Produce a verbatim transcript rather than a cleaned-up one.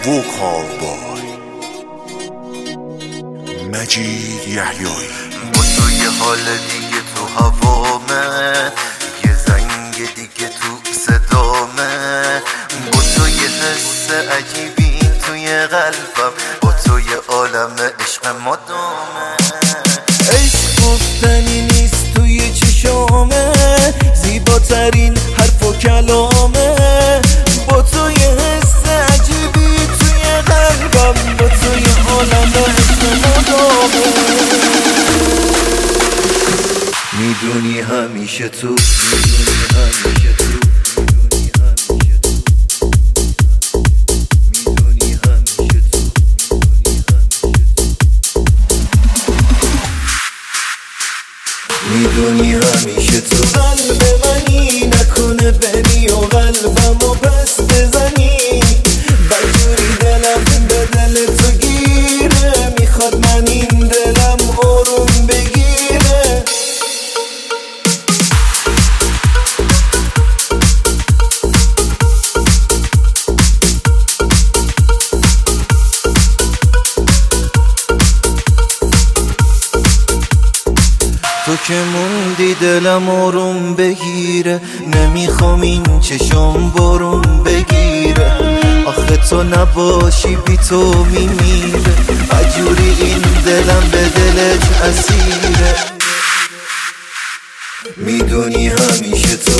ووکال بای مجید یحیایی. با تو یه حال دیگه تو هوامه، یه زنگ دیگه تو صدامه، با تو یه حس عجیبی توی قلبم، با تو یه عالم عشق مدامه. عشق گفتنی نیست توی چشامه، زیباترین حرف و کلامه، با تو یه حس عجیبی توی قلبم، با تو یه عالم عشق مدامه. میدونی همیشه تو، میدونی همیشه تو، میدونی همیشه تو، میدونی همیشه تو. قلب منی نکنه بری و قلبمو پس بزنی، بجوری دلم به دل تو گیره، میخواد من این دلم آروم بگیره. تو که موندی دلم آروم بگیره، نمیخوام این چشم بارون بگیره، آخه تو نباشی بی تو میمیره، عجوری این دلم به دلت اسیره. میدونی همیشه تو،